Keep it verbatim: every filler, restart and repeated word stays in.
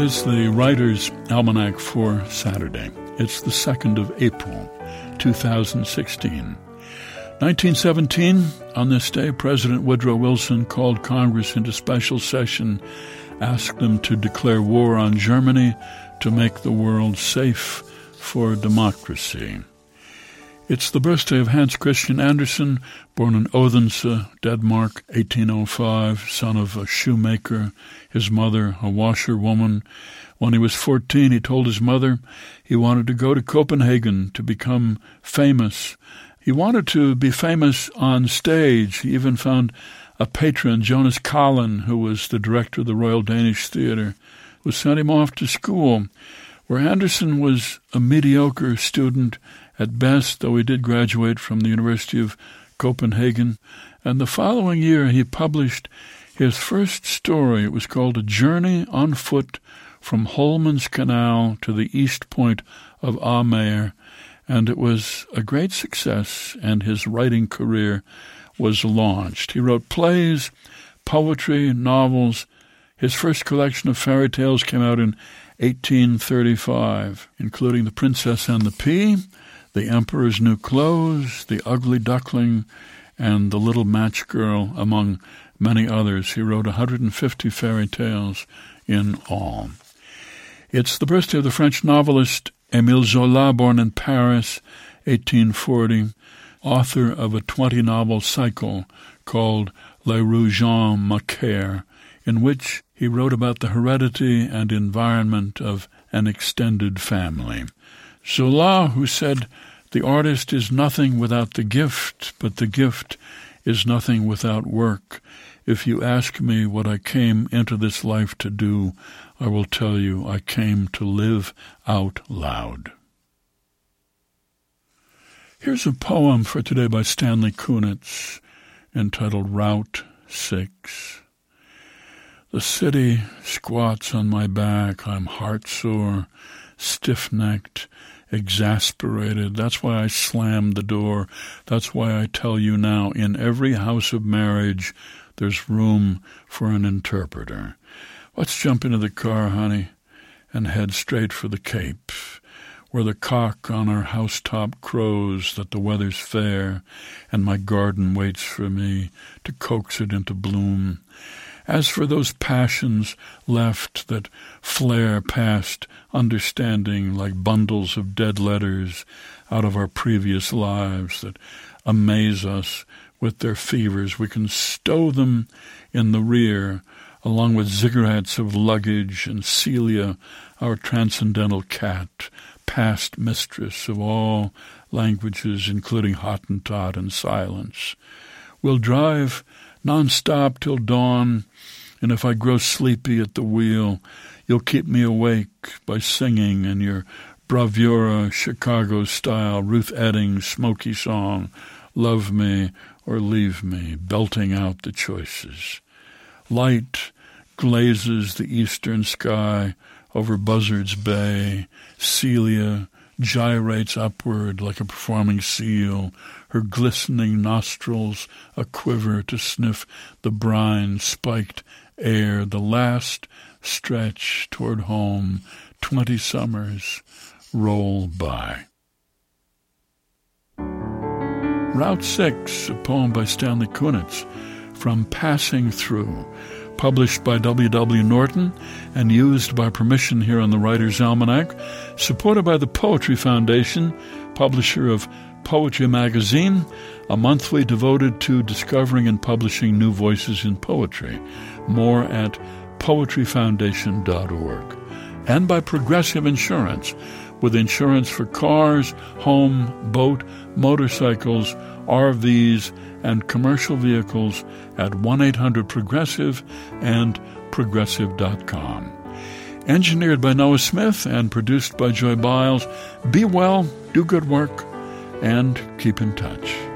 is the Writer's Almanac for Saturday. It's the second of April, two thousand sixteen. nineteen seventeen, on this day, President Woodrow Wilson called Congress into special session, asked them to declare war on Germany to make the world safe for democracy. It's the birthday of Hans Christian Andersen, born in Odense, Denmark, eighteen oh five, son of a shoemaker, his mother a washerwoman. When he was fourteen, he told his mother he wanted to go to Copenhagen to become famous. He wanted to be famous on stage. He even found a patron, Jonas Collin, who was the director of the Royal Danish Theatre, who sent him off to school, where Andersen was a mediocre student at best, though he did graduate from the University of Copenhagen. And the following year he published his first story. It was called A Journey on Foot from Holman's Canal to the East Point of Amager, and it was a great success, and his writing career was launched. He wrote plays, poetry, novels. His first collection of fairy tales came out in eighteen thirty-five, including The Princess and the Pea, The Emperor's New Clothes, The Ugly Duckling, and The Little Match Girl, among many others. He wrote one hundred fifty fairy tales in all. It's the birthday of the French novelist Émile Zola, born in Paris, eighteen forty, author of a twenty-novel cycle called Les Roues Jean Macaire, in which he wrote about the heredity and environment of an extended family. Zola, who said, "The artist is nothing without the gift, but the gift is nothing without work. If you ask me what I came into this life to do, I will tell you I came to live out loud." Here's a poem for today by Stanley Kunitz, entitled Route six. The city squats on my back. I'm heartsore, stiff-necked, exasperated. That's why I slammed the door. That's why I tell you now, in every house of marriage, there's room for an interpreter. Let's jump into the car, honey, and head straight for the Cape, where the cock on our housetop crows that the weather's fair, and my garden waits for me to coax it into bloom. As for those passions left that flare past understanding like bundles of dead letters out of our previous lives that amaze us with their fevers, we can stow them in the rear, along with ziggurats of luggage and Celia, our transcendental cat, past mistress of all languages, including Hottentot and silence. We'll drive non-stop till dawn, and if I grow sleepy at the wheel, you'll keep me awake by singing in your bravura Chicago-style Ruth Eddings smoky song, Love Me or Leave Me, belting out the choices. Light glazes the eastern sky over Buzzards Bay. Celia gyrates upward like a performing seal, her glistening nostrils a quiver to sniff the brine-spiked air. The last stretch toward home, twenty summers roll by. Route six, a poem by Stanley Kunitz, from Passing Through, published by W W Norton and used by permission here on the Writer's Almanac, supported by the Poetry Foundation, publisher of Poetry Magazine, a monthly devoted to discovering and publishing new voices in poetry. More at poetry foundation dot org. And by Progressive Insurance, with insurance for cars, home, boat, motorcycles, R Vs, and commercial vehicles at one eight hundred progressive and progressive dot com. Engineered by Noah Smith and produced by Joy Biles. Be well, do good work, and keep in touch.